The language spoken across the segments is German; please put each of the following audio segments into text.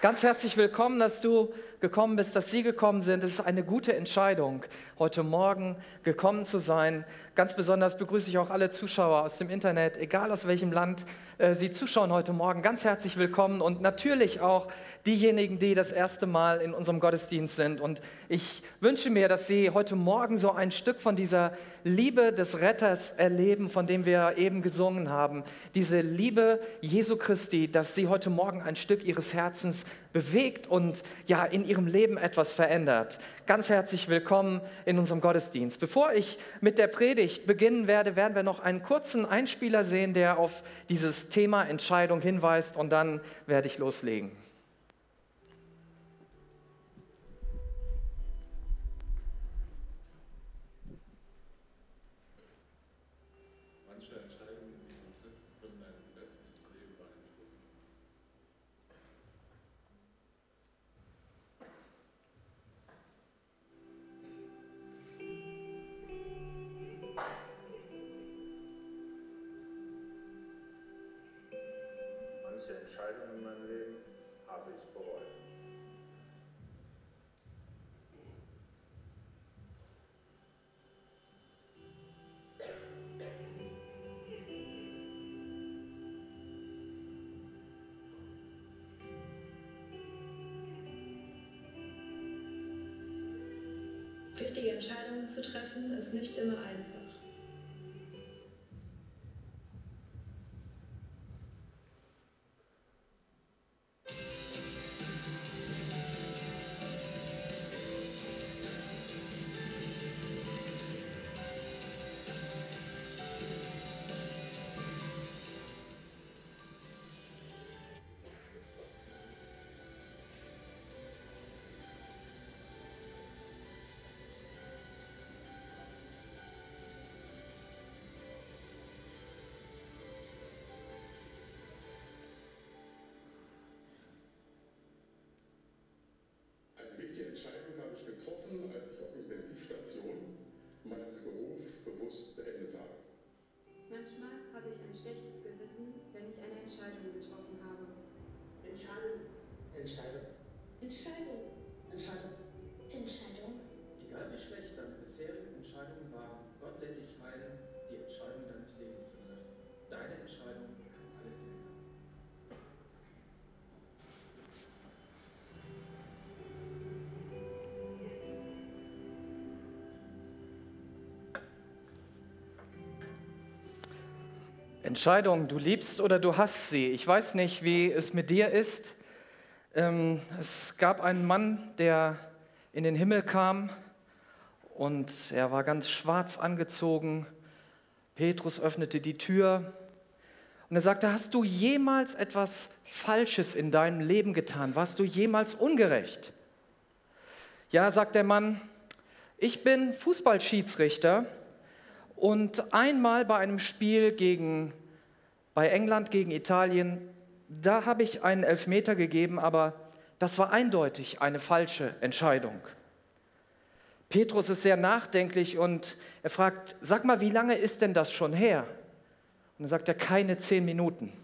Ganz herzlich willkommen, dass du gekommen bist, dass Sie gekommen sind. Es ist eine gute Entscheidung, heute Morgen gekommen zu sein. Ganz besonders begrüße ich auch alle Zuschauer aus dem Internet, egal aus welchem Land Sie zuschauen heute Morgen. Ganz herzlich willkommen und natürlich auch diejenigen, die das erste Mal in unserem Gottesdienst sind. Und ich wünsche mir, dass Sie heute Morgen so ein Stück von dieser Liebe des Retters erleben, von dem wir eben gesungen haben. Diese Liebe Jesu Christi, dass Sie heute Morgen ein Stück Ihres Herzens bewegt und ja in Ihrem Leben etwas verändert. Ganz herzlich willkommen in unserem Gottesdienst. Bevor ich mit der Predigt beginnen werde, werden wir noch einen kurzen Einspieler sehen, der auf dieses Thema Entscheidung hinweist, und dann werde ich loslegen. Manche Entscheidungen, die man trifft, können ein restliches Leben beeinflussen. Manche Entscheidungen in meinem Leben habe ich bereut. Wichtige Entscheidungen zu treffen, ist nicht immer einfach. Eine wichtige Entscheidung habe ich getroffen, als ich auf der Intensivstation meinen Beruf bewusst beendet habe. Manchmal habe ich ein schlechtes Gewissen, wenn ich eine Entscheidung getroffen habe. Entscheidung. Entscheidung. Entscheidung. Entscheidung. Entscheidung. Egal wie schlecht deine bisherigen Entscheidungen waren, Gott lädt dich ein, die Entscheidung deines Lebens zu treffen. Deine Entscheidung kann alles ändern. Entscheidung, du liebst oder du hasst sie. Ich weiß nicht, wie es mit dir ist. Es gab einen Mann, der in den Himmel kam und er war ganz schwarz angezogen. Petrus öffnete die Tür und er sagte: Hast du jemals etwas Falsches in deinem Leben getan? Warst du jemals ungerecht? Ja, sagt der Mann, ich bin Fußballschiedsrichter und einmal bei einem Spiel bei England gegen Italien, da habe ich einen Elfmeter gegeben, aber das war eindeutig eine falsche Entscheidung. Petrus ist sehr nachdenklich und er fragt: Sag mal, wie lange ist denn das schon her? Und dann sagt er: keine 10 Minuten.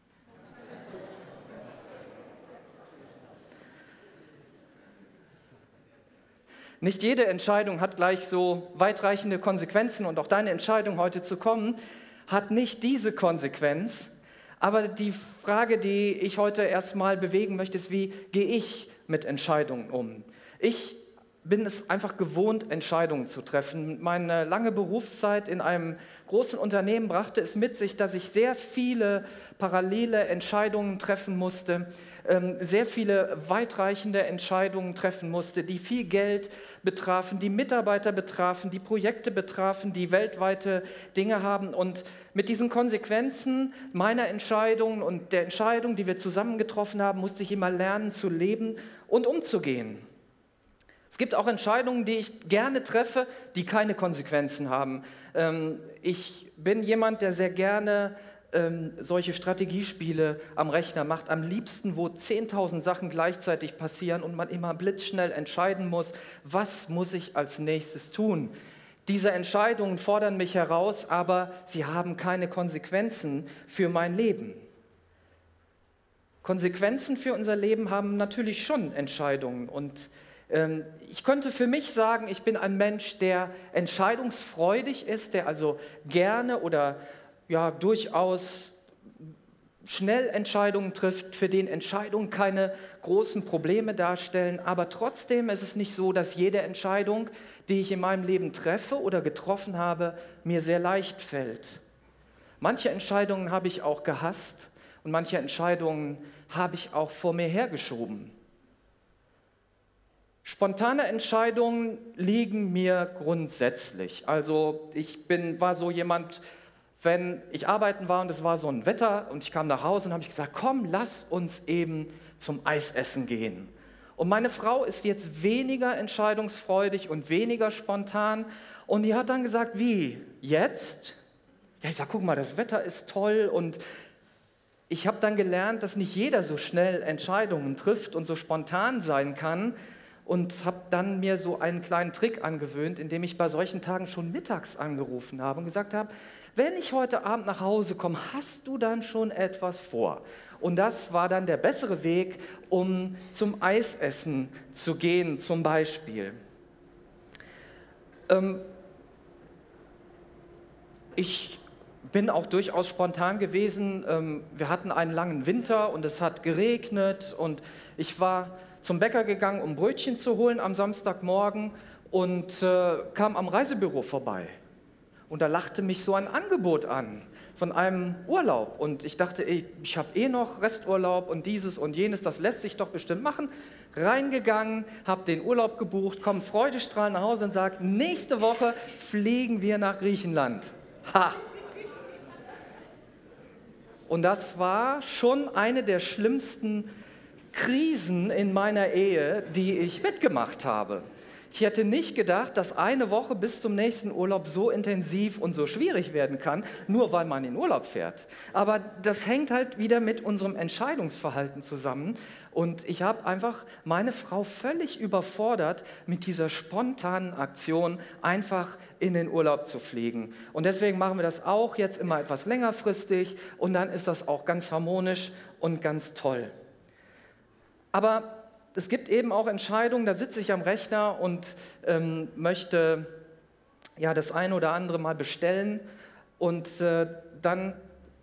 Nicht jede Entscheidung hat gleich so weitreichende Konsequenzen und auch deine Entscheidung, heute zu kommen, hat nicht diese Konsequenz. Aber die Frage, die ich heute erstmal bewegen möchte, ist: Wie gehe ich mit Entscheidungen um? Ich bin es einfach gewohnt, Entscheidungen zu treffen. Meine lange Berufszeit in einem großen Unternehmen brachte es mit sich, dass ich sehr viele parallele Entscheidungen treffen musste, sehr viele weitreichende Entscheidungen treffen musste, die viel Geld betrafen, die Mitarbeiter betrafen, die Projekte betrafen, die weltweite Dinge haben. Und mit diesen Konsequenzen meiner Entscheidungen und der Entscheidung, die wir zusammen getroffen haben, musste ich immer lernen zu leben und umzugehen. Es gibt auch Entscheidungen, die ich gerne treffe, die keine Konsequenzen haben. Ich bin jemand, der sehr gerne solche Strategiespiele am Rechner macht, am liebsten, wo 10.000 Sachen gleichzeitig passieren und man immer blitzschnell entscheiden muss, was muss ich als nächstes tun. Diese Entscheidungen fordern mich heraus, aber sie haben keine Konsequenzen für mein Leben. Konsequenzen für unser Leben haben natürlich schon Entscheidungen. Und ich könnte für mich sagen, ich bin ein Mensch, der entscheidungsfreudig ist, der also gerne oder ja durchaus schnell Entscheidungen trifft, für den Entscheidungen keine großen Probleme darstellen. Aber trotzdem ist es nicht so, dass jede Entscheidung, die ich in meinem Leben treffe oder getroffen habe, mir sehr leicht fällt. Manche Entscheidungen habe ich auch gehasst und manche Entscheidungen habe ich auch vor mir hergeschoben. Spontane Entscheidungen liegen mir grundsätzlich. Also war so jemand, wenn ich arbeiten war und es war so ein Wetter und ich kam nach Hause und habe ich gesagt, komm, lass uns eben zum Eisessen gehen. Und meine Frau ist jetzt weniger entscheidungsfreudig und weniger spontan und die hat dann gesagt, wie, jetzt? Ja, ich sage, guck mal, das Wetter ist toll und ich habe dann gelernt, dass nicht jeder so schnell Entscheidungen trifft und so spontan sein kann und habe dann mir so einen kleinen Trick angewöhnt, indem ich bei solchen Tagen schon mittags angerufen habe und gesagt habe, wenn ich heute Abend nach Hause komme, hast du dann schon etwas vor? Und das war dann der bessere Weg, um zum Eisessen zu gehen, zum Beispiel. Ich bin auch durchaus spontan gewesen. Wir hatten einen langen Winter und es hat geregnet und ich war zum Bäcker gegangen, um Brötchen zu holen am Samstagmorgen und kam am Reisebüro vorbei. Und da lachte mich so ein Angebot an von einem Urlaub. Und ich dachte, ich habe noch Resturlaub und dieses und jenes, das lässt sich doch bestimmt machen. Reingegangen, habe den Urlaub gebucht, komme freudestrahlend nach Hause und sage, nächste Woche fliegen wir nach Griechenland. Ha! Und das war schon eine der schlimmsten Krisen in meiner Ehe, die ich mitgemacht habe. Ich hätte nicht gedacht, dass eine Woche bis zum nächsten Urlaub so intensiv und so schwierig werden kann, nur weil man in Urlaub fährt. Aber das hängt halt wieder mit unserem Entscheidungsverhalten zusammen. Und ich habe einfach meine Frau völlig überfordert, mit dieser spontanen Aktion einfach in den Urlaub zu fliegen. Und deswegen machen wir das auch jetzt immer etwas längerfristig und dann ist das auch ganz harmonisch und ganz toll. Aber es gibt eben auch Entscheidungen, da sitze ich am Rechner und möchte ja das eine oder andere mal bestellen und dann,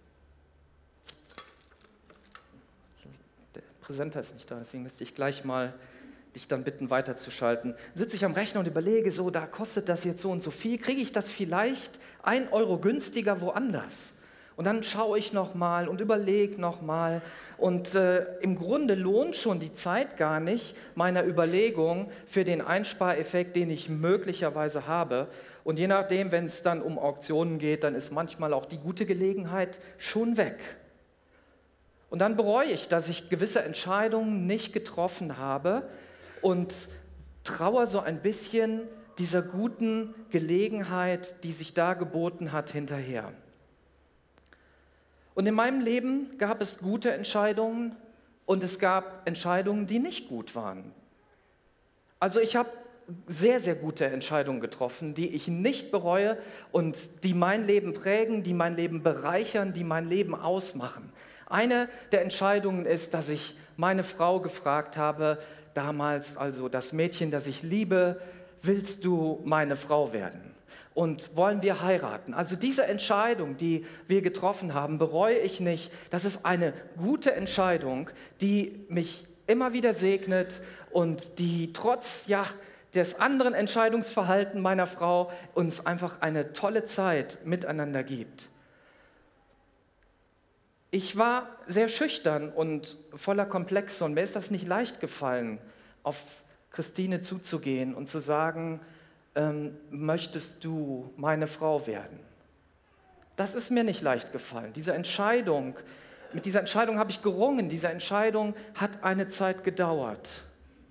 der Präsenter ist nicht da, deswegen müsste ich gleich mal dich dann bitten weiterzuschalten. Sitze ich am Rechner und überlege so, da kostet das jetzt so und so viel, kriege ich das vielleicht 1 Euro günstiger woanders? Und dann schaue ich nochmal und überlege nochmal. Und im Grunde lohnt schon die Zeit gar nicht meiner Überlegung für den Einspareffekt, den ich möglicherweise habe. Und je nachdem, wenn es dann um Auktionen geht, dann ist manchmal auch die gute Gelegenheit schon weg. Und dann bereue ich, dass ich gewisse Entscheidungen nicht getroffen habe und trauere so ein bisschen dieser guten Gelegenheit, die sich da geboten hat, hinterher. Und in meinem Leben gab es gute Entscheidungen und es gab Entscheidungen, die nicht gut waren. Also ich habe sehr, sehr gute Entscheidungen getroffen, die ich nicht bereue und die mein Leben prägen, die mein Leben bereichern, die mein Leben ausmachen. Eine der Entscheidungen ist, dass ich meine Frau gefragt habe, damals also das Mädchen, das ich liebe, willst du meine Frau werden? Und wollen wir heiraten? Also diese Entscheidung, die wir getroffen haben, bereue ich nicht. Das ist eine gute Entscheidung, die mich immer wieder segnet und die trotz des anderen Entscheidungsverhaltens meiner Frau uns einfach eine tolle Zeit miteinander gibt. Ich war sehr schüchtern und voller Komplexe und mir ist das nicht leicht gefallen, auf Christine zuzugehen und zu sagen, möchtest du meine Frau werden? Das ist mir nicht leicht gefallen. Mit dieser Entscheidung habe ich gerungen, diese Entscheidung hat eine Zeit gedauert.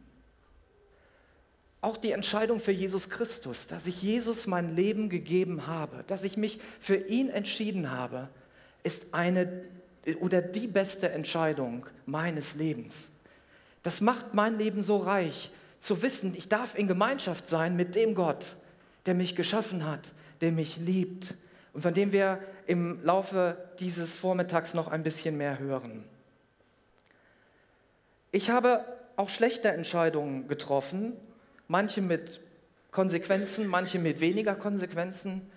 Auch die Entscheidung für Jesus Christus, dass ich Jesus mein Leben gegeben habe, dass ich mich für ihn entschieden habe, ist eine oder die beste Entscheidung meines Lebens. Das macht mein Leben so reich, zu wissen, ich darf in Gemeinschaft sein mit dem Gott, der mich geschaffen hat, der mich liebt und von dem wir im Laufe dieses Vormittags noch ein bisschen mehr hören. Ich habe auch schlechte Entscheidungen getroffen, manche mit Konsequenzen, manche mit weniger Konsequenzen.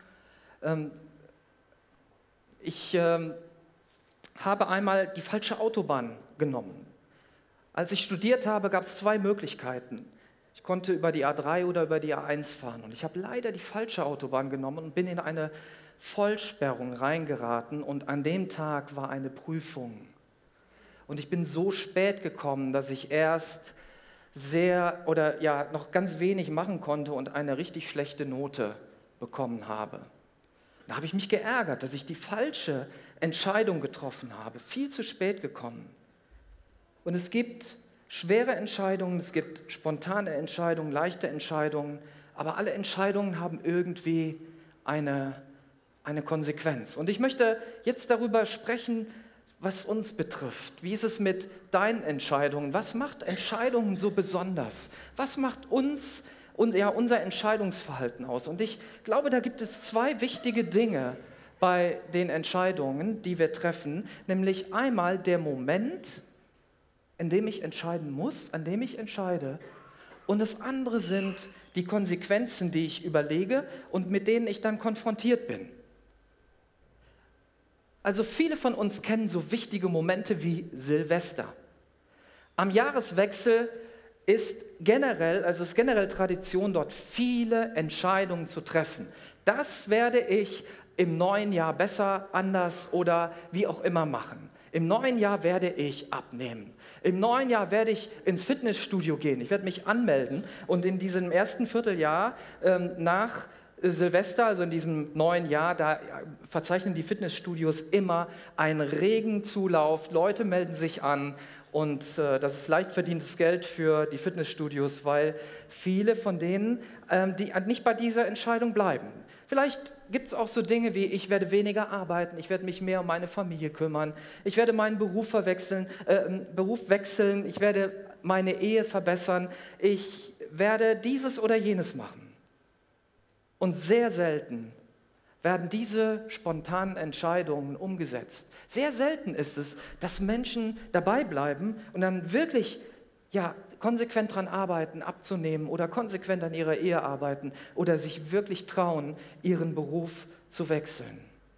Ich habe einmal die falsche Autobahn genommen. Als ich studiert habe, gab es 2 Möglichkeiten. Ich konnte über die A3 oder über die A1 fahren. Und ich habe leider die falsche Autobahn genommen und bin in eine Vollsperrung reingeraten. Und an dem Tag war eine Prüfung. Und ich bin so spät gekommen, dass ich erst noch ganz wenig machen konnte und eine richtig schlechte Note bekommen habe. Da habe ich mich geärgert, dass ich die falsche Entscheidung getroffen habe, viel zu spät gekommen. Und es gibt schwere Entscheidungen, es gibt spontane Entscheidungen, leichte Entscheidungen, aber alle Entscheidungen haben irgendwie eine Konsequenz. Und ich möchte jetzt darüber sprechen, was uns betrifft. Wie ist es mit deinen Entscheidungen? Was macht Entscheidungen so besonders? Was macht uns und unser Entscheidungsverhalten aus? Und ich glaube, da gibt es 2 wichtige Dinge bei den Entscheidungen, die wir treffen, nämlich einmal der Moment, in dem ich entscheiden muss, an dem ich entscheide, und das andere sind die Konsequenzen, die ich überlege und mit denen ich dann konfrontiert bin. Also viele von uns kennen so wichtige Momente wie Silvester. Am Jahreswechsel ist generell Tradition, dort viele Entscheidungen zu treffen. Das werde ich im neuen Jahr besser, anders oder wie auch immer machen. Im neuen Jahr werde ich abnehmen. Im neuen Jahr werde ich ins Fitnessstudio gehen. Ich werde mich anmelden und in diesem ersten Vierteljahr nach Silvester, also in diesem neuen Jahr, da verzeichnen die Fitnessstudios immer einen regen Zulauf. Leute melden sich an und das ist leicht verdientes Geld für die Fitnessstudios, weil viele von denen, die nicht bei dieser Entscheidung bleiben. Vielleicht gibt es auch so Dinge wie, ich werde weniger arbeiten, ich werde mich mehr um meine Familie kümmern, ich werde meinen Beruf wechseln, ich werde meine Ehe verbessern, ich werde dieses oder jenes machen. Und sehr selten werden diese spontanen Entscheidungen umgesetzt. Sehr selten ist es, dass Menschen dabei bleiben und dann wirklich konsequent daran arbeiten, abzunehmen oder konsequent an ihrer Ehe arbeiten oder sich wirklich trauen, ihren Beruf zu wechseln.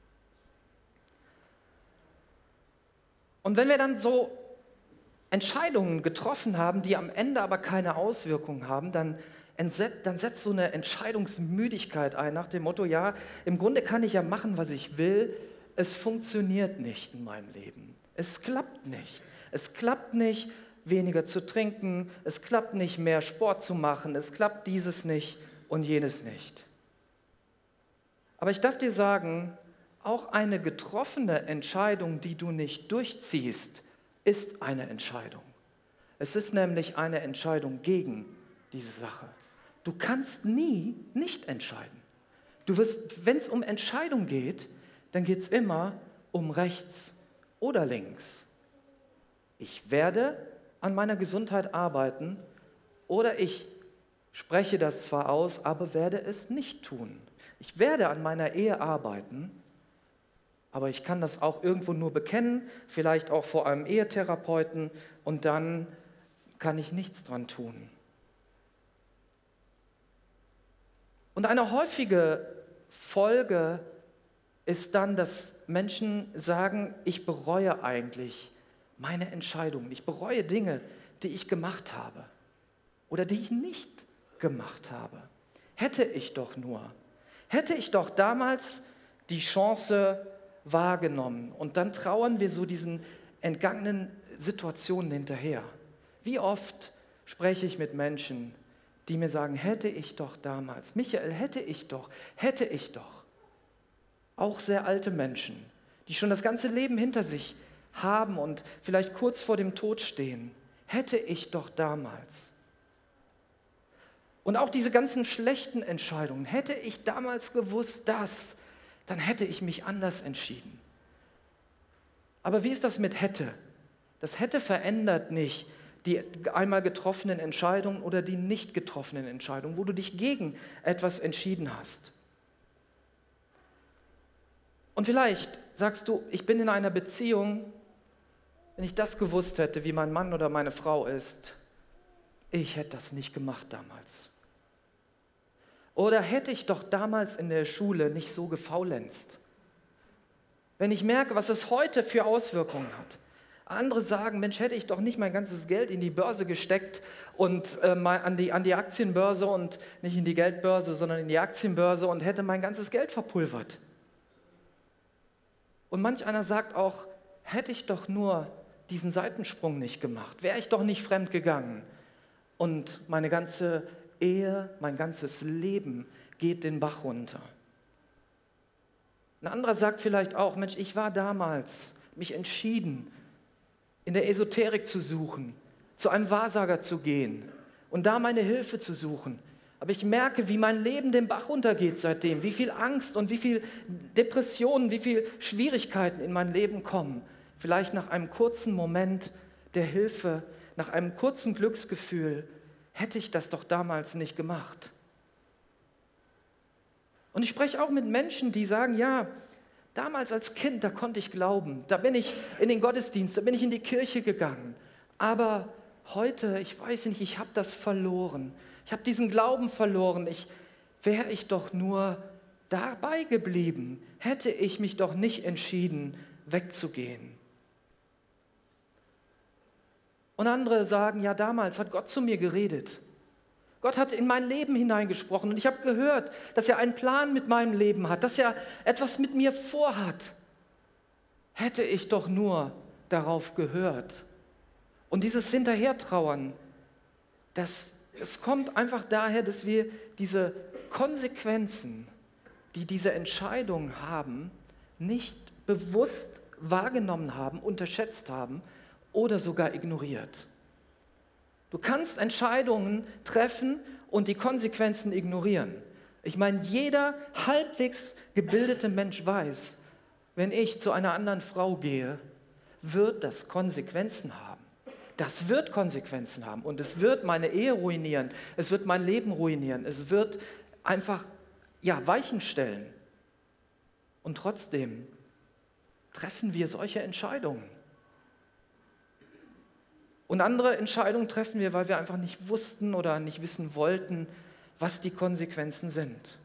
Und wenn wir dann so Entscheidungen getroffen haben, die am Ende aber keine Auswirkungen haben, dann setzt so eine Entscheidungsmüdigkeit ein nach dem Motto, ja, im Grunde kann ich ja machen, was ich will, es funktioniert nicht in meinem Leben. Es klappt nicht. Es klappt nicht, weniger zu trinken, es klappt nicht, mehr Sport zu machen, es klappt dieses nicht und jenes nicht. Aber ich darf dir sagen, auch eine getroffene Entscheidung, die du nicht durchziehst, ist eine Entscheidung. Es ist nämlich eine Entscheidung gegen diese Sache. Du kannst nie nicht entscheiden. Wenn es um Entscheidung geht, dann geht es immer um rechts oder links. Ich werde an meiner Gesundheit arbeiten oder ich spreche das zwar aus, aber werde es nicht tun. Ich werde an meiner Ehe arbeiten, aber ich kann das auch irgendwo nur bekennen, vielleicht auch vor einem Ehetherapeuten und dann kann ich nichts dran tun. Und eine häufige Folge ist dann, dass Menschen sagen, ich bereue eigentlich meine Entscheidungen. Ich bereue Dinge, die ich gemacht habe oder die ich nicht gemacht habe. Hätte ich doch damals die Chance wahrgenommen. Und dann trauern wir so diesen entgangenen Situationen hinterher. Wie oft spreche ich mit Menschen, die mir sagen, hätte ich doch damals, Michael, hätte ich doch. Auch sehr alte Menschen, die schon das ganze Leben hinter sich haben und vielleicht kurz vor dem Tod stehen. Hätte ich doch damals. Und auch diese ganzen schlechten Entscheidungen. Hätte ich damals gewusst, dann hätte ich mich anders entschieden. Aber wie ist das mit hätte? Das hätte verändert nicht die einmal getroffenen Entscheidungen oder die nicht getroffenen Entscheidungen, wo du dich gegen etwas entschieden hast. Und vielleicht sagst du, ich bin in einer Beziehung Wenn ich das gewusst hätte, wie mein Mann oder meine Frau ist, ich hätte das nicht gemacht damals. Oder hätte ich doch damals in der Schule nicht so gefaulenzt. Wenn ich merke, was es heute für Auswirkungen hat. Andere sagen, Mensch, hätte ich doch nicht mein ganzes Geld in die Börse gesteckt und mal an die Aktienbörse und nicht in die Geldbörse, sondern in die Aktienbörse und hätte mein ganzes Geld verpulvert. Und manch einer sagt auch, hätte ich doch nur diesen Seitensprung nicht gemacht, wäre ich doch nicht fremd gegangen. Und meine ganze Ehe, mein ganzes Leben geht den Bach runter. Ein anderer sagt vielleicht auch, Mensch, ich war damals mich entschieden, in der Esoterik zu suchen, zu einem Wahrsager zu gehen und da meine Hilfe zu suchen. Aber ich merke, wie mein Leben den Bach runtergeht seitdem, wie viel Angst und wie viel Depressionen, wie viel Schwierigkeiten in mein Leben kommen. Vielleicht nach einem kurzen Moment der Hilfe, nach einem kurzen Glücksgefühl, hätte ich das doch damals nicht gemacht. Und ich spreche auch mit Menschen, die sagen, ja, damals als Kind, da konnte ich glauben, da bin ich in den Gottesdienst, da bin ich in die Kirche gegangen. Aber heute, ich weiß nicht, ich habe das verloren. Ich habe diesen Glauben verloren. Wäre ich doch nur dabei geblieben, hätte ich mich doch nicht entschieden, wegzugehen. Und andere sagen, ja, damals hat Gott zu mir geredet. Gott hat in mein Leben hineingesprochen und ich habe gehört, dass er einen Plan mit meinem Leben hat, dass er etwas mit mir vorhat. Hätte ich doch nur darauf gehört. Und dieses Hinterhertrauern, es kommt einfach daher, dass wir diese Konsequenzen, die diese Entscheidung haben, nicht bewusst wahrgenommen haben, unterschätzt haben oder sogar ignoriert. Du kannst Entscheidungen treffen und die Konsequenzen ignorieren. Ich meine, jeder halbwegs gebildete Mensch weiß, wenn ich zu einer anderen Frau gehe, wird das Konsequenzen haben. Das wird Konsequenzen haben und es wird meine Ehe ruinieren, es wird mein Leben ruinieren, es wird einfach Weichen stellen. Und trotzdem treffen wir solche Entscheidungen. Und andere Entscheidungen treffen wir, weil wir einfach nicht wussten oder nicht wissen wollten, was die Konsequenzen sind.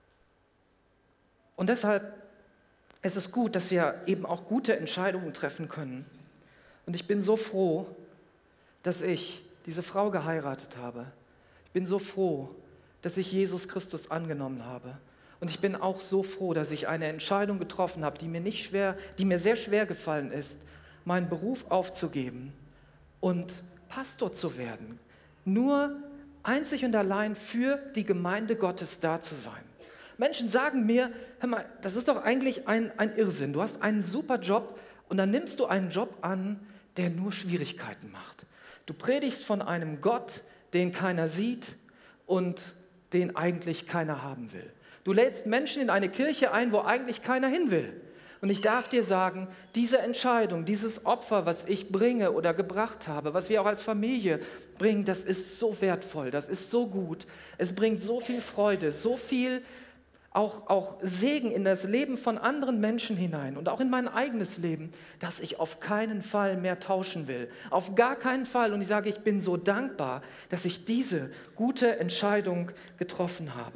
Und deshalb ist es gut, dass wir eben auch gute Entscheidungen treffen können. Und ich bin so froh, dass ich diese Frau geheiratet habe. Ich bin so froh, dass ich Jesus Christus angenommen habe. Und ich bin auch so froh, dass ich eine Entscheidung getroffen habe, die mir sehr schwer gefallen ist, meinen Beruf aufzugeben und Pastor zu werden. Nur einzig und allein für die Gemeinde Gottes da zu sein. Menschen sagen mir, hör mal, das ist doch eigentlich ein Irrsinn. Du hast einen super Job und dann nimmst du einen Job an, der nur Schwierigkeiten macht. Du predigst von einem Gott, den keiner sieht und den eigentlich keiner haben will. Du lädst Menschen in eine Kirche ein, wo eigentlich keiner hin will. Und ich darf dir sagen, diese Entscheidung, dieses Opfer, was ich bringe oder gebracht habe, was wir auch als Familie bringen, das ist so wertvoll, das ist so gut. Es bringt so viel Freude, so viel auch Segen in das Leben von anderen Menschen hinein und auch in mein eigenes Leben, dass ich auf keinen Fall mehr tauschen will. Auf gar keinen Fall. Und ich sage, ich bin so dankbar, dass ich diese gute Entscheidung getroffen habe.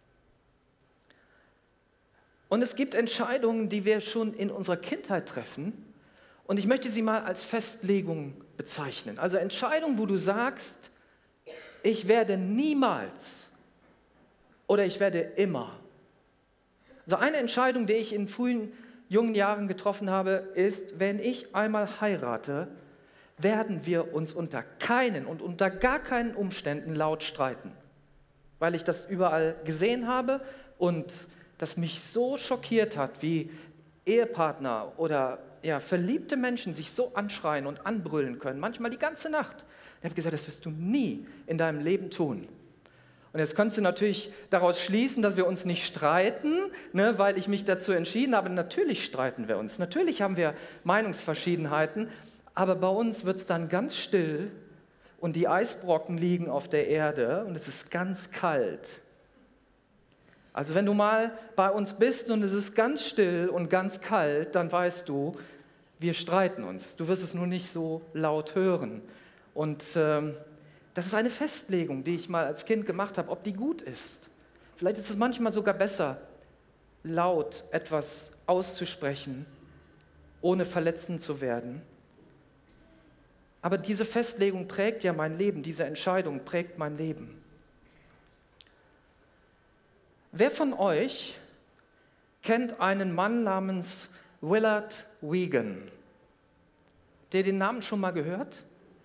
Und es gibt Entscheidungen, die wir schon in unserer Kindheit treffen. Und ich möchte sie mal als Festlegung bezeichnen. Also Entscheidungen, wo du sagst, ich werde niemals oder ich werde immer. Also eine Entscheidung, die ich in frühen, jungen Jahren getroffen habe, ist, wenn ich einmal heirate, werden wir uns unter keinen und unter gar keinen Umständen laut streiten. Weil ich das überall gesehen habe und das mich so schockiert hat, wie Ehepartner oder verliebte Menschen sich so anschreien und anbrüllen können, manchmal die ganze Nacht. Ich habe gesagt, das wirst du nie in deinem Leben tun. Und jetzt kannst du natürlich daraus schließen, dass wir uns nicht streiten, ne, weil ich mich dazu entschieden habe. Natürlich streiten wir uns, natürlich haben wir Meinungsverschiedenheiten, aber bei uns wird es dann ganz still und die Eisbrocken liegen auf der Erde und es ist ganz kalt. Also wenn du mal bei uns bist und es ist ganz still und ganz kalt, dann weißt du, Wir streiten uns. Du wirst es nur nicht so laut hören. Und das ist eine Festlegung, die ich mal als Kind gemacht habe, ob die gut ist. Vielleicht ist es manchmal sogar besser, laut etwas auszusprechen, ohne verletzend zu werden. Aber diese Festlegung prägt ja mein Leben, diese Entscheidung prägt mein Leben. Wer von euch kennt einen Mann namens Willard Wigan? Habt ihr den Namen schon mal gehört?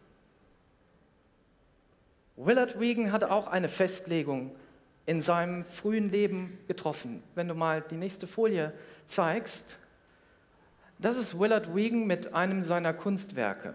Willard Wigan hat auch eine Festlegung in seinem frühen Leben getroffen. Wenn du mal die nächste Folie zeigst, das ist Willard Wigan mit einem seiner Kunstwerke.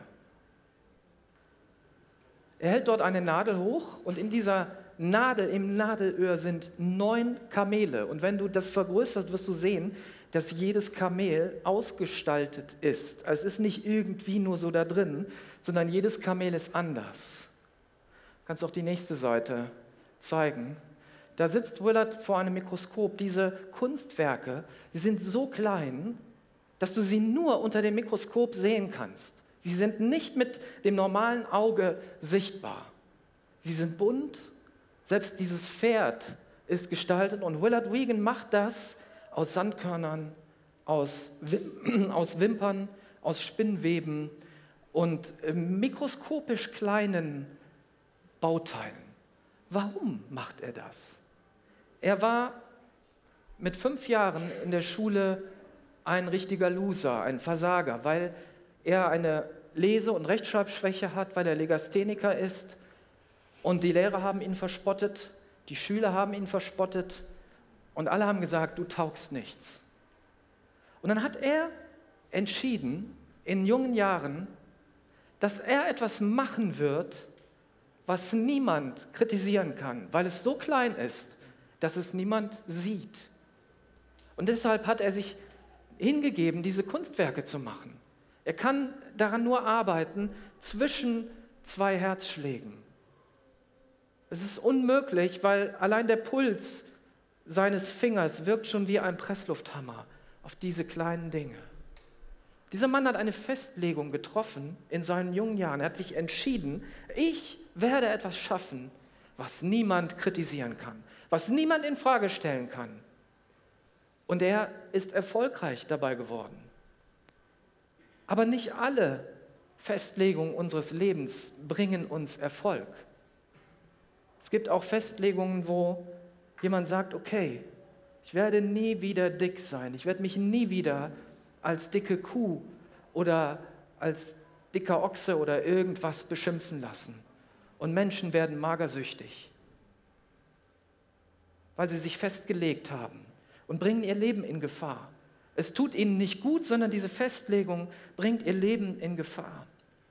Er hält dort eine Nadel hoch und in dieser Nadel, im Nadelöhr sind 9 Kamele. Und wenn du das vergrößerst, wirst du sehen, dass jedes Kamel ausgestaltet ist. Also es ist nicht irgendwie nur so da drin, sondern jedes Kamel ist anders. Du kannst auch die nächste Seite zeigen. Da sitzt Willard vor einem Mikroskop. Diese Kunstwerke, die sind so klein, dass du sie nur unter dem Mikroskop sehen kannst. Sie sind nicht mit dem normalen Auge sichtbar. Sie sind bunt. Selbst dieses Pferd ist gestaltet und Willard Wigan macht das aus Sandkörnern, aus Wimpern, aus Spinnweben und mikroskopisch kleinen Bauteilen. Warum macht er das? Er war mit 5 Jahren in der Schule ein richtiger Loser, ein Versager, weil er eine Lese- und Rechtschreibschwäche hat, weil er Legastheniker ist. Und die Lehrer haben ihn verspottet, die Schüler haben ihn verspottet und alle haben gesagt, du taugst nichts. Und dann hat er entschieden, in jungen Jahren, dass er etwas machen wird, was niemand kritisieren kann, weil es so klein ist, dass es niemand sieht. Und deshalb hat er sich hingegeben, diese Kunstwerke zu machen. Er kann daran nur arbeiten zwischen 2 Herzschlägen. Es ist unmöglich, weil allein der Puls seines Fingers wirkt schon wie ein Presslufthammer auf diese kleinen Dinge. Dieser Mann hat eine Festlegung getroffen in seinen jungen Jahren. Er hat sich entschieden, ich werde etwas schaffen, was niemand kritisieren kann, was niemand in Frage stellen kann. Und er ist erfolgreich dabei geworden. Aber nicht alle Festlegungen unseres Lebens bringen uns Erfolg. Es gibt auch Festlegungen, wo jemand sagt, okay, ich werde nie wieder dick sein, ich werde mich nie wieder als dicke Kuh oder als dicker Ochse oder irgendwas beschimpfen lassen. Und Menschen werden magersüchtig, weil sie sich festgelegt haben und bringen ihr Leben in Gefahr. Es tut ihnen nicht gut, sondern diese Festlegung bringt ihr Leben in Gefahr.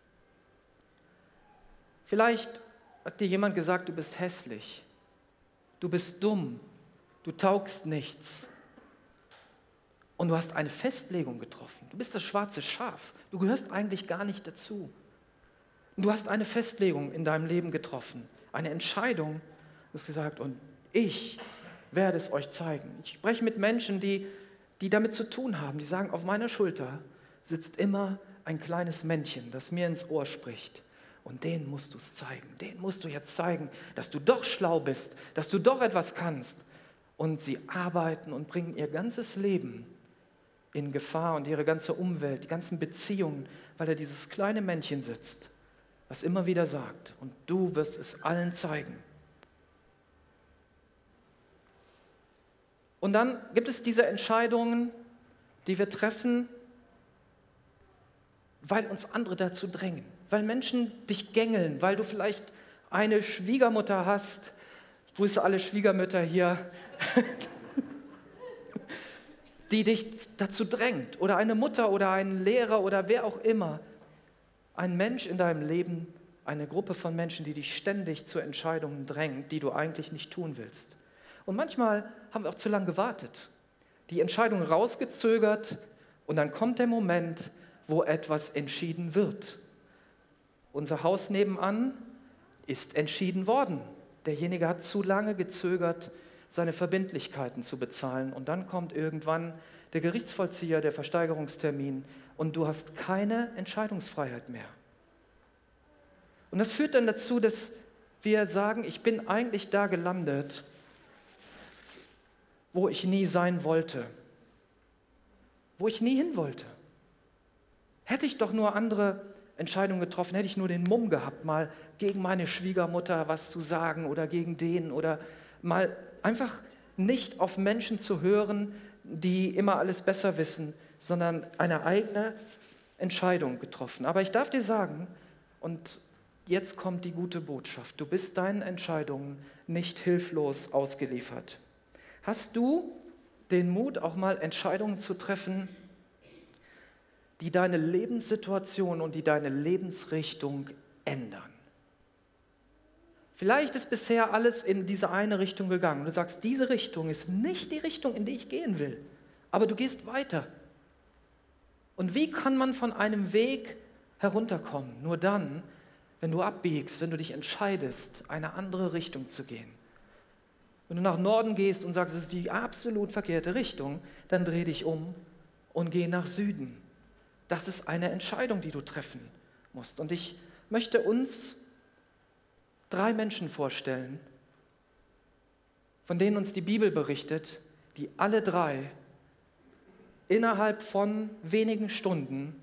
Vielleicht hat dir jemand gesagt, du bist hässlich, du bist dumm, du taugst nichts. Und du hast eine Festlegung getroffen. Du bist das schwarze Schaf. Du gehörst eigentlich gar nicht dazu. Und du hast eine Festlegung in deinem Leben getroffen, eine Entscheidung. Du hast gesagt, und ich werde es euch zeigen. Ich spreche mit Menschen, die damit zu tun haben, die sagen, auf meiner Schulter sitzt immer ein kleines Männchen, das mir ins Ohr spricht. Und denen musst du es zeigen. Denen musst du jetzt zeigen, dass du doch schlau bist, dass du doch etwas kannst. Und sie arbeiten und bringen ihr ganzes Leben in Gefahr und ihre ganze Umwelt, die ganzen Beziehungen, weil da dieses kleine Männchen sitzt, was immer wieder sagt, und du wirst es allen zeigen. Und dann gibt es diese Entscheidungen, die wir treffen, weil uns andere dazu drängen, weil Menschen dich gängeln, weil du vielleicht eine Schwiegermutter hast. Ich grüße alle Schwiegermütter hier, die dich dazu drängt, oder eine Mutter oder ein Lehrer oder wer auch immer. Ein Mensch in deinem Leben, eine Gruppe von Menschen, die dich ständig zu Entscheidungen drängt, die du eigentlich nicht tun willst. Und manchmal haben wir auch zu lange gewartet, die Entscheidung rausgezögert und dann kommt der Moment, wo etwas entschieden wird. Unser Haus nebenan ist entschieden worden. Derjenige hat zu lange gezögert, seine Verbindlichkeiten zu bezahlen. Und dann kommt irgendwann der Gerichtsvollzieher, der Versteigerungstermin, und du hast keine Entscheidungsfreiheit mehr. Und das führt dann dazu, dass wir sagen, ich bin eigentlich da gelandet, wo ich nie sein wollte, wo ich nie hin wollte. Hätte ich doch nur andere Entscheidungen getroffen, hätte ich nur den Mumm gehabt, mal gegen meine Schwiegermutter was zu sagen oder gegen den oder mal einfach nicht auf Menschen zu hören, die immer alles besser wissen, sondern eine eigene Entscheidung getroffen. Aber ich darf dir sagen, und jetzt kommt die gute Botschaft, du bist deinen Entscheidungen nicht hilflos ausgeliefert. Hast du den Mut, auch mal Entscheidungen zu treffen, die deine Lebenssituation und die deine Lebensrichtung ändern? Vielleicht ist bisher alles in diese eine Richtung gegangen. Du sagst, diese Richtung ist nicht die Richtung, in die ich gehen will, aber du gehst weiter. Und wie kann man von einem Weg herunterkommen? Nur dann, wenn du abbiegst, wenn du dich entscheidest, eine andere Richtung zu gehen. Wenn du nach Norden gehst und sagst, es ist die absolut verkehrte Richtung, dann dreh dich um und geh nach Süden. Das ist eine Entscheidung, die du treffen musst. Und ich möchte uns 3 Menschen vorstellen, von denen uns die Bibel berichtet, die alle 3 innerhalb von wenigen Stunden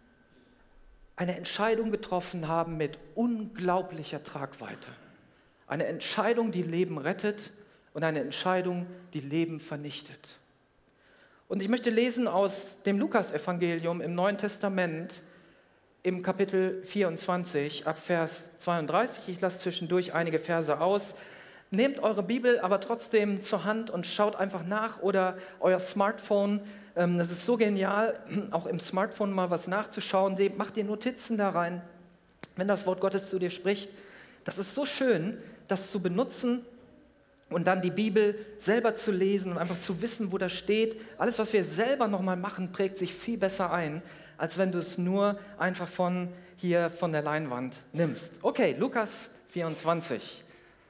eine Entscheidung getroffen haben mit unglaublicher Tragweite. Eine Entscheidung, die Leben rettet und eine Entscheidung, die Leben vernichtet. Und ich möchte lesen aus dem Lukas-Evangelium im Neuen Testament im Kapitel 24 ab Vers 32. Ich lasse zwischendurch einige Verse aus. Nehmt eure Bibel aber trotzdem zur Hand und schaut einfach nach oder euer Smartphone. Das ist so genial, auch im Smartphone mal was nachzuschauen. Macht dir Notizen da rein, wenn das Wort Gottes zu dir spricht. Das ist so schön, das zu benutzen und dann die Bibel selber zu lesen und einfach zu wissen, wo das steht. Alles, was wir selber nochmal machen, prägt sich viel besser ein, als wenn du es nur einfach von der Leinwand nimmst. Okay, Lukas 24.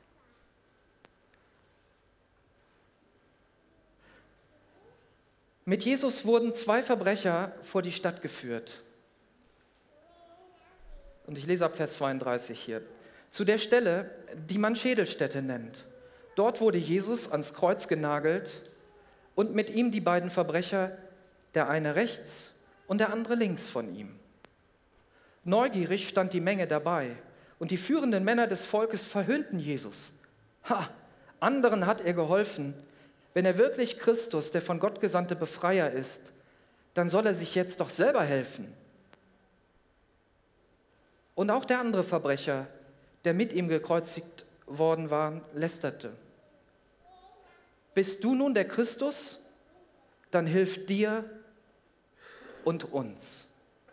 Mit Jesus wurden 2 Verbrecher vor die Stadt geführt. Und ich lese ab Vers 32 hier. Zu der Stelle, die man Schädelstätte nennt. Dort wurde Jesus ans Kreuz genagelt und mit ihm die beiden Verbrecher, der eine rechts und der andere links von ihm. Neugierig stand die Menge dabei und die führenden Männer des Volkes verhöhnten Jesus. Anderen hat er geholfen. Wenn er wirklich Christus, der von Gott gesandte Befreier ist, dann soll er sich jetzt doch selber helfen. Und auch der andere Verbrecher, der mit ihm gekreuzigt worden war, lästerte. Bist du nun der Christus? Dann hilf dir und uns.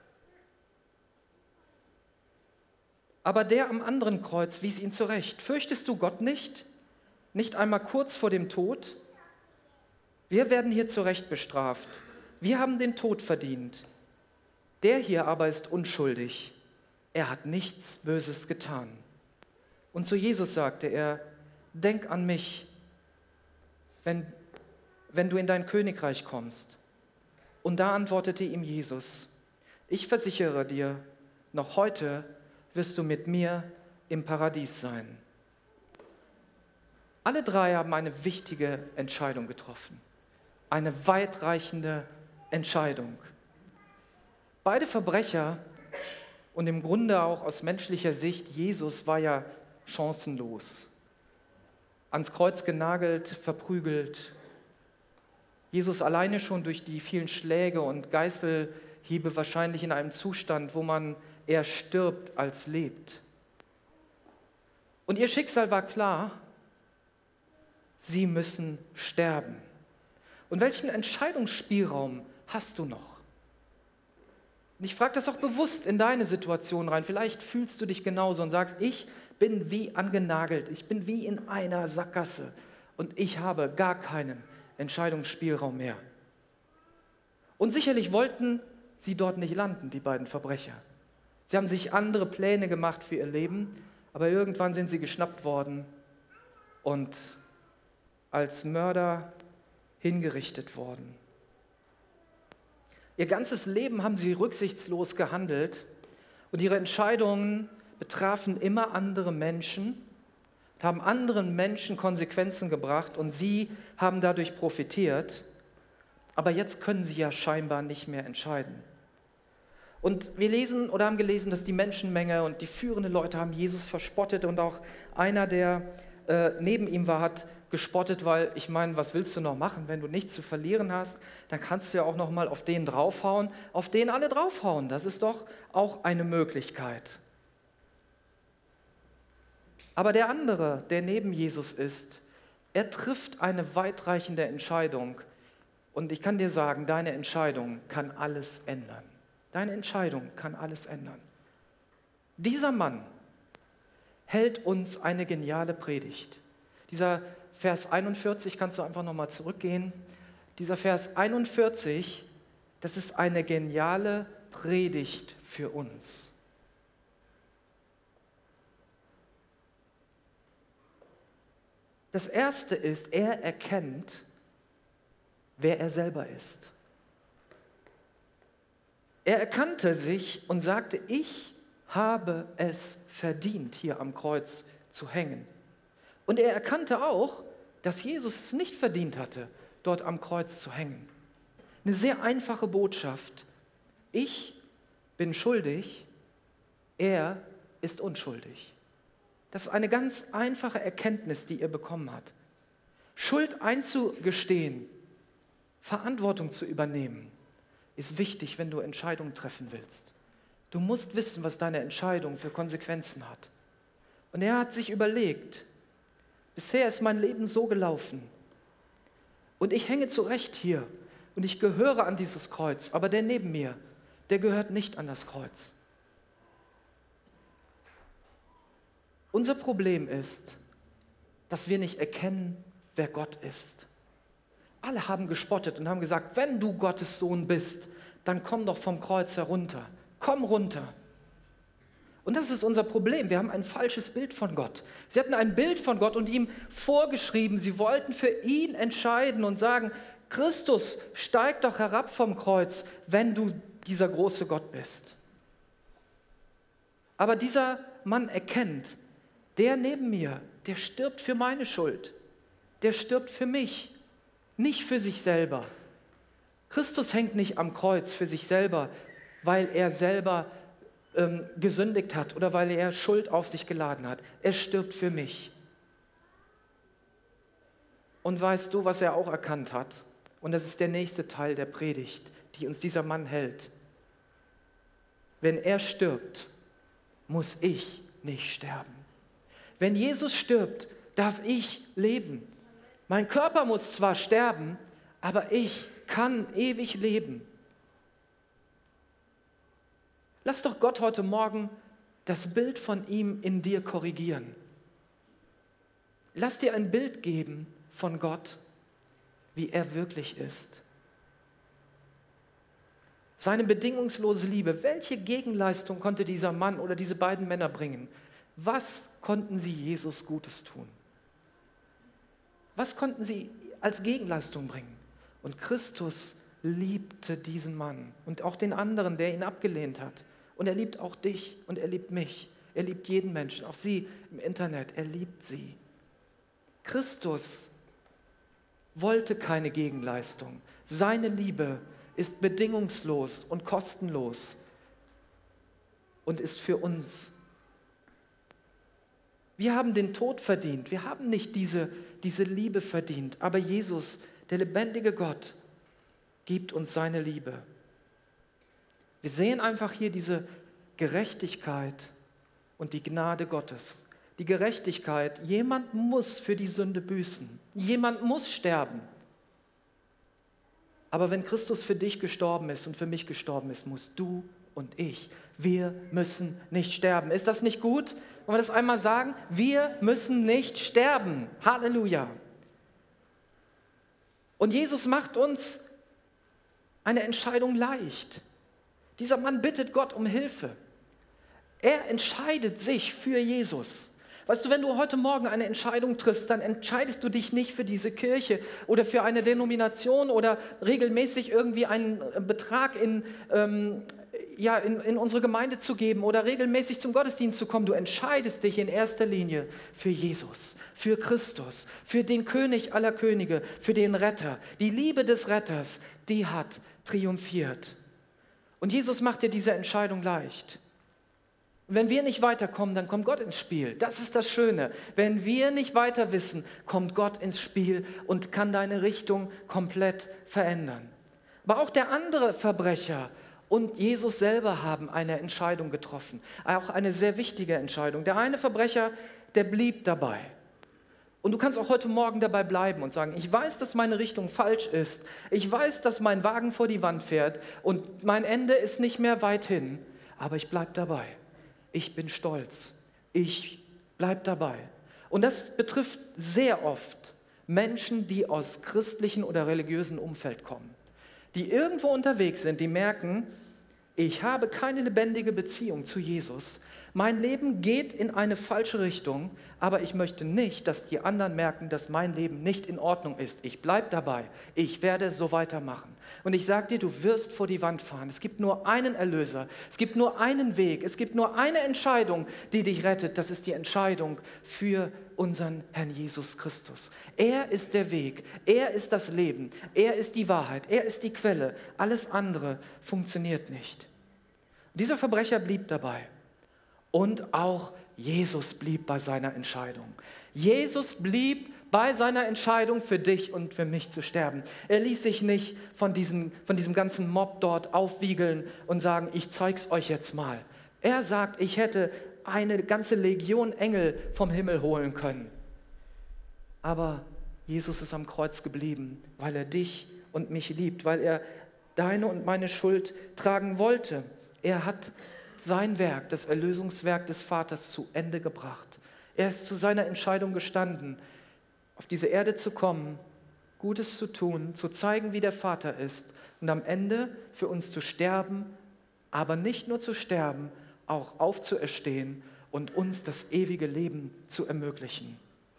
Aber der am anderen Kreuz wies ihn zurecht. Fürchtest du Gott nicht? Nicht einmal kurz vor dem Tod? Wir werden hier zu Recht bestraft. Wir haben den Tod verdient. Der hier aber ist unschuldig. Er hat nichts Böses getan. Und zu Jesus sagte er, denk an mich, wenn du in dein Königreich kommst. Und da antwortete ihm Jesus, ich versichere dir, noch heute wirst du mit mir im Paradies sein. Alle 3 haben eine wichtige Entscheidung getroffen. Eine weitreichende Entscheidung. Beide Verbrecher und im Grunde auch aus menschlicher Sicht, Jesus war ja chancenlos. Ans Kreuz genagelt, verprügelt. Jesus alleine schon durch die vielen Schläge und Geißelhiebe wahrscheinlich in einem Zustand, wo man eher stirbt als lebt. Und ihr Schicksal war klar, sie müssen sterben. Und welchen Entscheidungsspielraum hast du noch? Und ich frage das auch bewusst in deine Situation rein. Vielleicht fühlst du dich genauso und sagst, ich bin wie angenagelt, ich bin wie in einer Sackgasse und ich habe gar keinen Entscheidungsspielraum mehr. Und sicherlich wollten sie dort nicht landen, die beiden Verbrecher. Sie haben sich andere Pläne gemacht für ihr Leben, aber irgendwann sind sie geschnappt worden und als Mörder hingerichtet worden. Ihr ganzes Leben haben sie rücksichtslos gehandelt und ihre Entscheidungen betrafen immer andere Menschen, haben anderen Menschen Konsequenzen gebracht und sie haben dadurch profitiert. Aber jetzt können sie ja scheinbar nicht mehr entscheiden. Und wir lesen oder haben gelesen, dass die Menschenmenge und die führenden Leute haben Jesus verspottet und auch einer, der neben ihm war, hat gespottet, weil ich meine, was willst du noch machen, wenn du nichts zu verlieren hast, dann kannst du ja auch noch mal auf den draufhauen, auf den alle draufhauen. Das ist doch auch eine Möglichkeit. Aber der andere, der neben Jesus ist, er trifft eine weitreichende Entscheidung. Und ich kann dir sagen, deine Entscheidung kann alles ändern. Deine Entscheidung kann alles ändern. Dieser Mann hält uns eine geniale Predigt. Dieser Vers 41, kannst du einfach nochmal zurückgehen. Dieser Vers 41, das ist eine geniale Predigt für uns. Das Erste ist, er erkennt, wer er selber ist. Er erkannte sich und sagte, ich habe es verdient, hier am Kreuz zu hängen. Und er erkannte auch, dass Jesus es nicht verdient hatte, dort am Kreuz zu hängen. Eine sehr einfache Botschaft. Ich bin schuldig, er ist unschuldig. Das ist eine ganz einfache Erkenntnis, die er bekommen hat. Schuld einzugestehen, Verantwortung zu übernehmen, ist wichtig, wenn du Entscheidungen treffen willst. Du musst wissen, was deine Entscheidung für Konsequenzen hat. Und er hat sich überlegt, bisher ist mein Leben so gelaufen und ich hänge zurecht hier und ich gehöre an dieses Kreuz, aber der neben mir, der gehört nicht an das Kreuz. Unser Problem ist, dass wir nicht erkennen, wer Gott ist. Alle haben gespottet und haben gesagt, wenn du Gottes Sohn bist, dann komm doch vom Kreuz herunter. Komm runter. Und das ist unser Problem. Wir haben ein falsches Bild von Gott. Sie hatten ein Bild von Gott und ihm vorgeschrieben, sie wollten für ihn entscheiden und sagen, Christus, steig doch herab vom Kreuz, wenn du dieser große Gott bist. Aber dieser Mann erkennt, der neben mir, der stirbt für meine Schuld. Der stirbt für mich, nicht für sich selber. Christus hängt nicht am Kreuz für sich selber, weil er selber gesündigt hat oder weil er Schuld auf sich geladen hat. Er stirbt für mich. Und weißt du, was er auch erkannt hat? Und das ist der nächste Teil der Predigt, die uns dieser Mann hält. Wenn er stirbt, muss ich nicht sterben. Wenn Jesus stirbt, darf ich leben. Mein Körper muss zwar sterben, aber ich kann ewig leben. Lass doch Gott heute Morgen das Bild von ihm in dir korrigieren. Lass dir ein Bild geben von Gott, wie er wirklich ist. Seine bedingungslose Liebe, welche Gegenleistung konnte dieser Mann oder diese beiden Männer bringen? Was konnten sie Jesus Gutes tun? Was konnten sie als Gegenleistung bringen? Und Christus liebte diesen Mann und auch den anderen, der ihn abgelehnt hat. Und er liebt auch dich und er liebt mich. Er liebt jeden Menschen, auch sie im Internet. Er liebt sie. Christus wollte keine Gegenleistung. Seine Liebe ist bedingungslos und kostenlos und ist für uns. Wir haben den Tod verdient. Wir haben nicht diese Liebe verdient. Aber Jesus, der lebendige Gott, gibt uns seine Liebe. Wir sehen einfach hier diese Gerechtigkeit und die Gnade Gottes. Die Gerechtigkeit, jemand muss für die Sünde büßen. Jemand muss sterben. Aber wenn Christus für dich gestorben ist und für mich gestorben ist, musst du und ich, wir müssen nicht sterben. Ist das nicht gut? Wollen wir das einmal sagen? Wir müssen nicht sterben. Halleluja. Und Jesus macht uns eine Entscheidung leicht. Dieser Mann bittet Gott um Hilfe. Er entscheidet sich für Jesus. Weißt du, wenn du heute Morgen eine Entscheidung triffst, dann entscheidest du dich nicht für diese Kirche oder für eine Denomination oder regelmäßig irgendwie einen Betrag in unsere Gemeinde zu geben oder regelmäßig zum Gottesdienst zu kommen. Du entscheidest dich in erster Linie für Jesus, für Christus, für den König aller Könige, für den Retter. Die Liebe des Retters, die hat triumphiert. Und Jesus macht dir diese Entscheidung leicht. Wenn wir nicht weiterkommen, dann kommt Gott ins Spiel. Das ist das Schöne. Wenn wir nicht weiter wissen, kommt Gott ins Spiel und kann deine Richtung komplett verändern. Aber auch der andere Verbrecher und Jesus selber haben eine Entscheidung getroffen. Auch eine sehr wichtige Entscheidung. Der eine Verbrecher, der blieb dabei. Und du kannst auch heute Morgen dabei bleiben und sagen, ich weiß, dass meine Richtung falsch ist. Ich weiß, dass mein Wagen vor die Wand fährt und mein Ende ist nicht mehr weit hin. Aber ich bleibe dabei. Ich bin stolz. Ich bleibe dabei. Und das betrifft sehr oft Menschen, die aus christlichen oder religiösen Umfeld kommen. Die irgendwo unterwegs sind, die merken, ich habe keine lebendige Beziehung zu Jesus. Mein Leben geht in eine falsche Richtung, aber ich möchte nicht, dass die anderen merken, dass mein Leben nicht in Ordnung ist. Ich bleibe dabei. Ich werde so weitermachen. Und ich sage dir, du wirst vor die Wand fahren. Es gibt nur einen Erlöser. Es gibt nur einen Weg. Es gibt nur eine Entscheidung, die dich rettet. Das ist die Entscheidung für unseren Herrn Jesus Christus. Er ist der Weg. Er ist das Leben. Er ist die Wahrheit. Er ist die Quelle. Alles andere funktioniert nicht. Und dieser Verbrecher blieb dabei. Und auch Jesus blieb bei seiner Entscheidung. Jesus blieb bei seiner Entscheidung, für dich und für mich zu sterben. Er ließ sich nicht von diesem ganzen Mob dort aufwiegeln und sagen, ich zeig's euch jetzt mal. Er sagt, ich hätte eine ganze Legion Engel vom Himmel holen können. Aber Jesus ist am Kreuz geblieben, weil er dich und mich liebt, weil er deine und meine Schuld tragen wollte. Er hat sein Werk, das Erlösungswerk des Vaters, zu Ende gebracht. Er ist zu seiner Entscheidung gestanden, auf diese Erde zu kommen, Gutes zu tun, zu zeigen, wie der Vater ist und am Ende für uns zu sterben, aber nicht nur zu sterben, auch aufzuerstehen und uns das ewige Leben zu ermöglichen.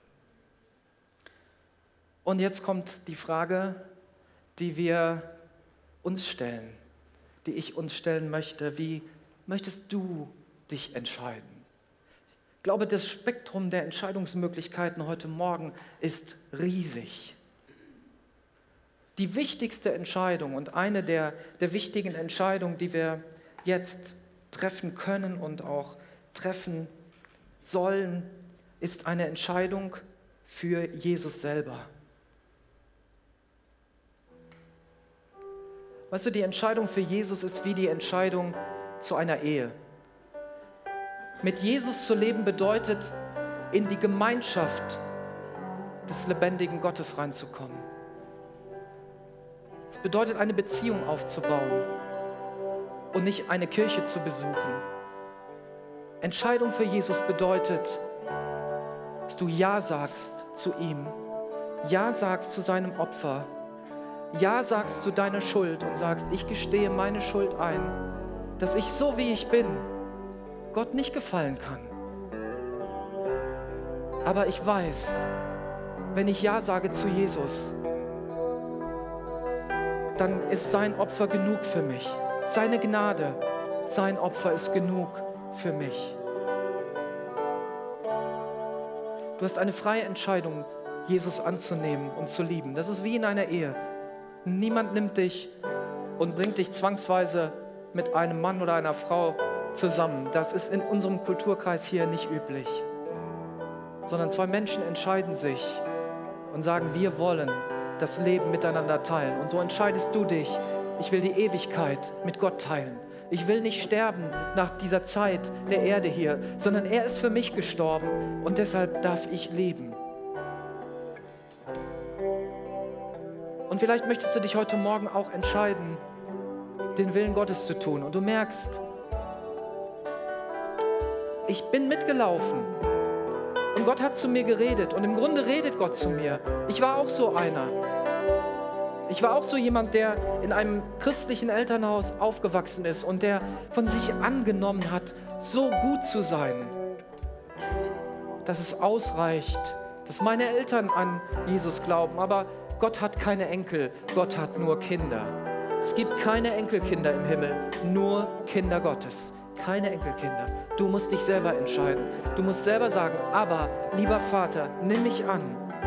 Und jetzt kommt die Frage, die wir uns stellen, die ich uns stellen möchte: Wie möchtest du dich entscheiden? Ich glaube, das Spektrum der Entscheidungsmöglichkeiten heute Morgen ist riesig. Die wichtigste Entscheidung und eine der wichtigen Entscheidungen, die wir jetzt treffen können und auch treffen sollen, ist eine Entscheidung für Jesus selber. Weißt du, die Entscheidung für Jesus ist wie die Entscheidung zu einer Ehe. Mit Jesus zu leben bedeutet, in die Gemeinschaft des lebendigen Gottes reinzukommen. Es bedeutet, eine Beziehung aufzubauen und nicht eine Kirche zu besuchen. Entscheidung für Jesus bedeutet, dass du Ja sagst zu ihm, Ja sagst zu seinem Opfer, Ja sagst zu deiner Schuld und sagst, ich gestehe meine Schuld ein, dass ich so wie ich bin, Gott nicht gefallen kann. Aber ich weiß, wenn ich Ja sage zu Jesus, dann ist sein Opfer genug für mich. Seine Gnade, sein Opfer ist genug für mich. Du hast eine freie Entscheidung, Jesus anzunehmen und zu lieben. Das ist wie in einer Ehe. Niemand nimmt dich und bringt dich zwangsweise mit einem Mann oder einer Frau zusammen. Das ist in unserem Kulturkreis hier nicht üblich. Sondern zwei Menschen entscheiden sich und sagen, wir wollen das Leben miteinander teilen. Und so entscheidest du dich, ich will die Ewigkeit mit Gott teilen. Ich will nicht sterben nach dieser Zeit der Erde hier, sondern er ist für mich gestorben und deshalb darf ich leben. Und vielleicht möchtest du dich heute Morgen auch entscheiden, den Willen Gottes zu tun. Und du merkst, ich bin mitgelaufen und Gott hat zu mir geredet. Und im Grunde redet Gott zu mir. Ich war auch so einer. Ich war auch so jemand, der in einem christlichen Elternhaus aufgewachsen ist und der von sich angenommen hat, so gut zu sein. dass es ausreicht, dass meine Eltern an Jesus glauben, aber Gott hat keine Enkel, Gott hat nur Kinder. Es gibt keine Enkelkinder im Himmel, nur Kinder Gottes, keine Enkelkinder. Du musst dich selber entscheiden. Du musst selber sagen, aber lieber Vater, nimm mich an.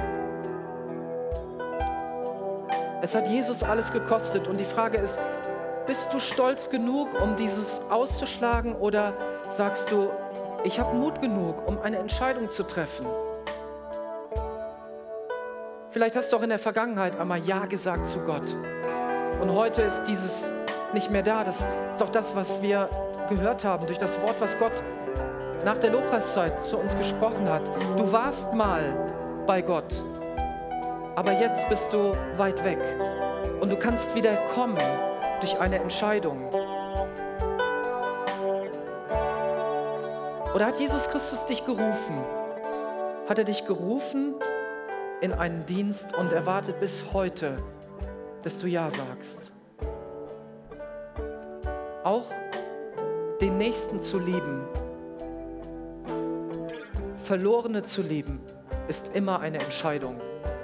Es hat Jesus alles gekostet und die Frage ist, bist du stolz genug, um dieses auszuschlagen oder sagst du, ich habe Mut genug, um eine Entscheidung zu treffen? Vielleicht hast du auch in der Vergangenheit einmal Ja gesagt zu Gott. Und heute ist dieses nicht mehr da. Das ist auch das, was wir gehört haben, durch das Wort, was Gott nach der Lobpreiszeit zu uns gesprochen hat. Du warst mal bei Gott, aber jetzt bist du weit weg. Und du kannst wieder kommen durch eine Entscheidung. Oder hat Jesus Christus dich gerufen? Hat er dich gerufen in einen Dienst und er wartet bis heute, dass du Ja sagst? Auch den Nächsten zu lieben, Verlorene zu lieben, ist immer eine Entscheidung.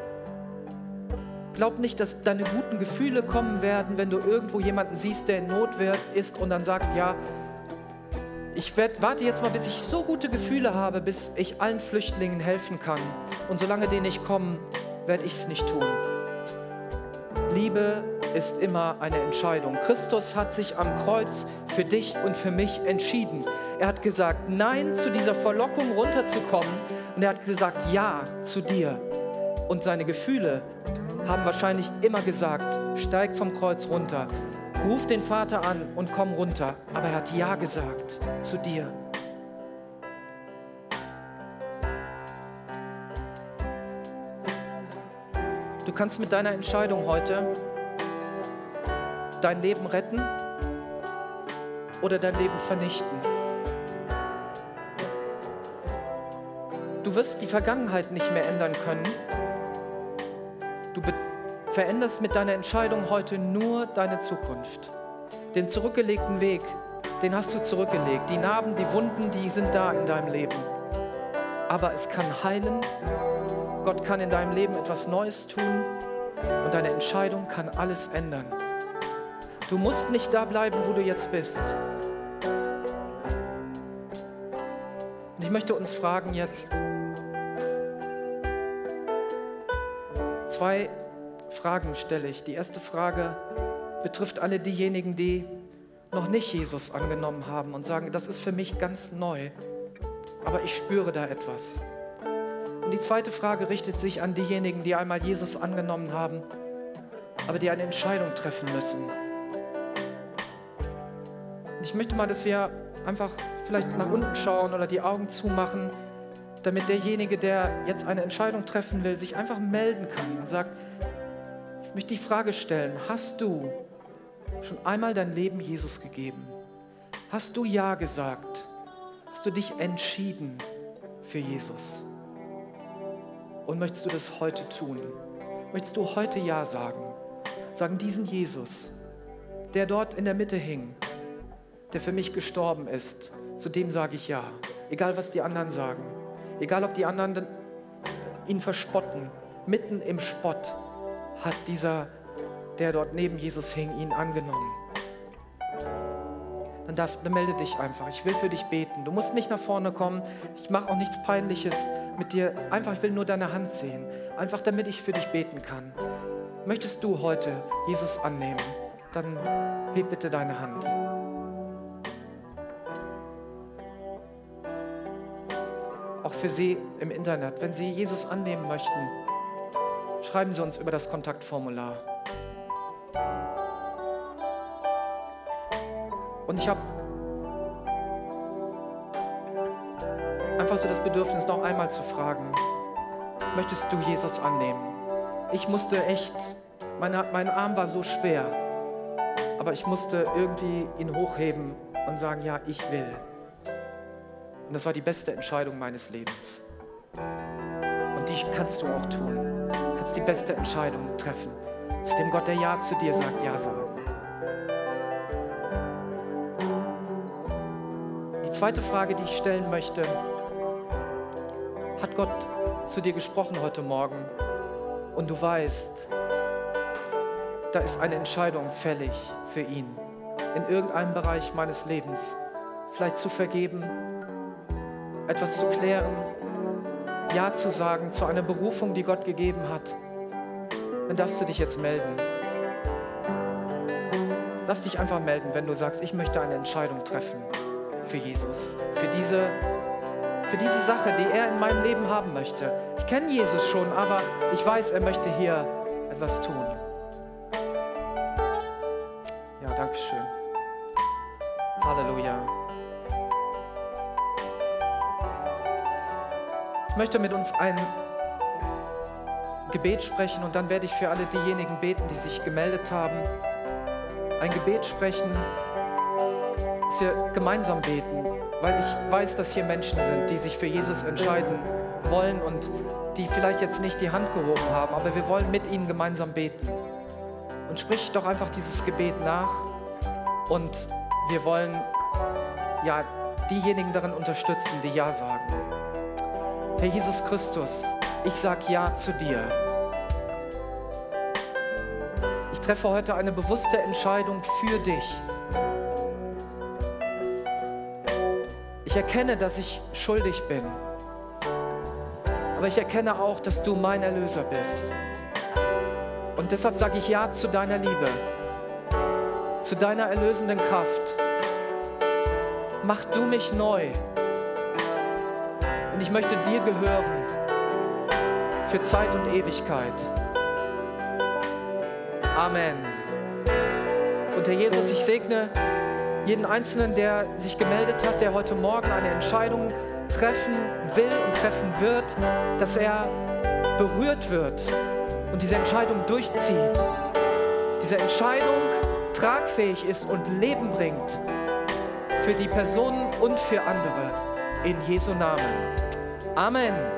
Glaub nicht, dass deine guten Gefühle kommen werden, wenn du irgendwo jemanden siehst, der in Not ist und dann sagst, ja, ich warte jetzt mal, bis ich so gute Gefühle habe, bis ich allen Flüchtlingen helfen kann. Und solange die nicht kommen, werde ich es nicht tun. Liebe ist immer eine Entscheidung. Christus hat sich am Kreuz für dich und für mich entschieden. Er hat gesagt, nein zu dieser Verlockung runterzukommen und er hat gesagt, ja zu dir. Und seine Gefühle haben wahrscheinlich immer gesagt, steig vom Kreuz runter, ruf den Vater an und komm runter. Aber er hat ja gesagt zu dir. Du kannst mit deiner Entscheidung heute dein Leben retten oder dein Leben vernichten. Du wirst die Vergangenheit nicht mehr ändern können. Du veränderst mit deiner Entscheidung heute nur deine Zukunft. Den zurückgelegten Weg, den hast du zurückgelegt. Die Narben, die Wunden, die sind da in deinem Leben. Aber es kann heilen. Gott kann in deinem Leben etwas Neues tun und deine Entscheidung kann alles ändern. Du musst nicht da bleiben, wo du jetzt bist. Und ich möchte uns fragen jetzt, 2 Fragen stelle ich. Die erste Frage betrifft alle diejenigen, die noch nicht Jesus angenommen haben und sagen, das ist für mich ganz neu, aber ich spüre da etwas. Und die zweite Frage richtet sich an diejenigen, die einmal Jesus angenommen haben, aber die eine Entscheidung treffen müssen. Und ich möchte mal, dass wir einfach vielleicht nach unten schauen oder die Augen zumachen, damit derjenige, der jetzt eine Entscheidung treffen will, sich einfach melden kann und sagt, ich möchte die Frage stellen, hast du schon einmal dein Leben Jesus gegeben? Hast du Ja gesagt? Hast du dich entschieden für Jesus? Und möchtest du das heute tun? Möchtest du heute Ja sagen? Sagen, diesen Jesus, der dort in der Mitte hing, der für mich gestorben ist, zu dem sage ich Ja. Egal, was die anderen sagen. Egal, ob die anderen ihn verspotten. Mitten im Spott hat dieser, der dort neben Jesus hing, ihn angenommen. Dann melde dich einfach. Ich will für dich beten. Du musst nicht nach vorne kommen. Ich mache auch nichts Peinliches mit dir. Einfach, ich will nur deine Hand sehen. Einfach, damit ich für dich beten kann. Möchtest du heute Jesus annehmen? Dann heb bitte deine Hand. Auch für Sie im Internet. Wenn Sie Jesus annehmen möchten, schreiben Sie uns über das Kontaktformular. Und ich habe einfach so das Bedürfnis, noch einmal zu fragen, möchtest du Jesus annehmen? Ich musste echt, mein Arm war so schwer, aber ich musste irgendwie ihn hochheben und sagen, ja, ich will. Und das war die beste Entscheidung meines Lebens. Und die kannst du auch tun. Du kannst die beste Entscheidung treffen. Zu dem Gott, der Ja zu dir sagt, Ja sagen. Die zweite Frage, die ich stellen möchte, hat Gott zu dir gesprochen heute Morgen und du weißt, da ist eine Entscheidung fällig für ihn, in irgendeinem Bereich meines Lebens, vielleicht zu vergeben, etwas zu klären, Ja zu sagen zu einer Berufung, die Gott gegeben hat, dann darfst du dich jetzt melden. Darfst dich einfach melden, wenn du sagst, ich möchte eine Entscheidung treffen für Jesus, für diese Sache, die er in meinem Leben haben möchte. Ich kenne Jesus schon, aber ich weiß, er möchte hier etwas tun. Ja, danke schön. Halleluja. Ich möchte mit uns ein Gebet sprechen und dann werde ich für alle diejenigen beten, die sich gemeldet haben. Ein Gebet sprechen, dass wir gemeinsam beten, weil ich weiß, dass hier Menschen sind, die sich für Jesus entscheiden wollen und die vielleicht jetzt nicht die Hand gehoben haben, aber wir wollen mit ihnen gemeinsam beten. Und sprich doch einfach dieses Gebet nach und wir wollen ja diejenigen darin unterstützen, die Ja sagen. Herr Jesus Christus, ich sag Ja zu dir. Ich treffe heute eine bewusste Entscheidung für dich. Ich erkenne, dass ich schuldig bin. Aber ich erkenne auch, dass du mein Erlöser bist. Und deshalb sage ich Ja zu deiner Liebe, zu deiner erlösenden Kraft. Mach du mich neu. Und ich möchte dir gehören für Zeit und Ewigkeit. Amen. Und Herr Jesus, ich segne jeden Einzelnen, der sich gemeldet hat, der heute Morgen eine Entscheidung treffen will und treffen wird, dass er berührt wird und diese Entscheidung durchzieht. Diese Entscheidung tragfähig ist und Leben bringt für die Personen und für andere. In Jesu Namen. Amen.